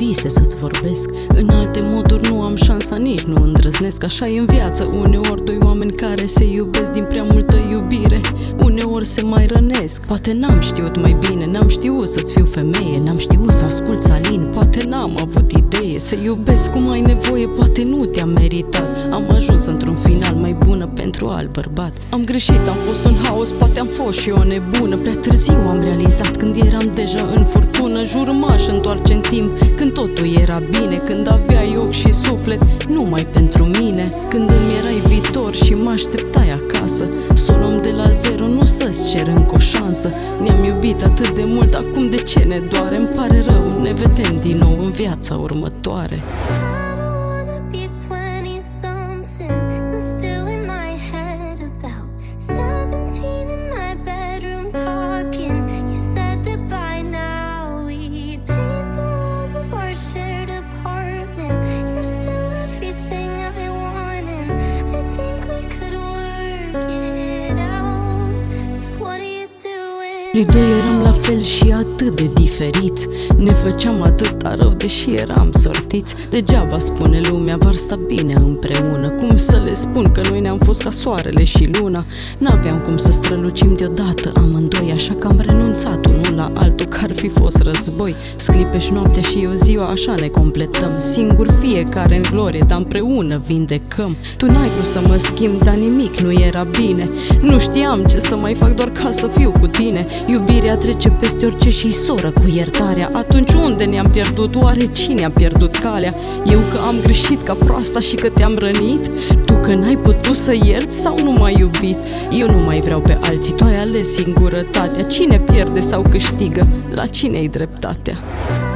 vise să-ți vorbesc. În alte moduri nu am șansa, nici nu îndrăznesc. Așa e în viață, uneori doi oameni care se iubesc din prea multă iubire, uneori se mai rănesc. Poate n-am știut mai bine, n-am știut să-ți fiu femeie, n-am știut să ascult Alin, poate n-am avut idee să iubesc cum ai nevoie, poate nu te-am meritat. Am ajuns într-un final mai bună pentru alt bărbat. Am greșit, am fost un haos, poate am fost și o nebună. Prea târziu am realizat, când eram deja în furtună. Jur m-aș întoarce în timp, când totul era bine, când aveai ochi și suflet numai pentru mine, când îmi erai viitor și mă așteptai acasă. Să o luăm de la zero, nu să-ți cer încă o șansă. Ne-am iubit atât de mult, acum de ce ne doare? Îmi pare rău, ne vedem din nou în viața următoare. Noi doi eram la fel și atât de diferiți, ne făceam atâta rău deși eram sortiți. Degeaba spune lumea, v-ar sta bine împreună. Cum să le spun că noi ne-am fost ca soarele și luna? N-aveam cum să strălucim deodată amândoi, așa că am renunțat unul la altul, că ar fi fost război. Sclipești noaptea și eu ziua, așa ne completăm. Singur fiecare în glorie, dar împreună vindecăm. Tu n-ai vrut să mă schimbi, dar nimic nu era bine. Nu știam ce să mai fac doar ca să fiu cu tine. Iubirea trece peste orice și soră cu iertarea. Atunci unde ne-am pierdut? Oare cine a pierdut calea? Eu că am greșit ca proasta și că te-am rănit? Tu că n-ai putut să ierți sau nu m-ai iubit? Eu nu mai vreau pe alții, tu ai ales singurătatea. Cine pierde sau câștigă? La cine-i dreptatea?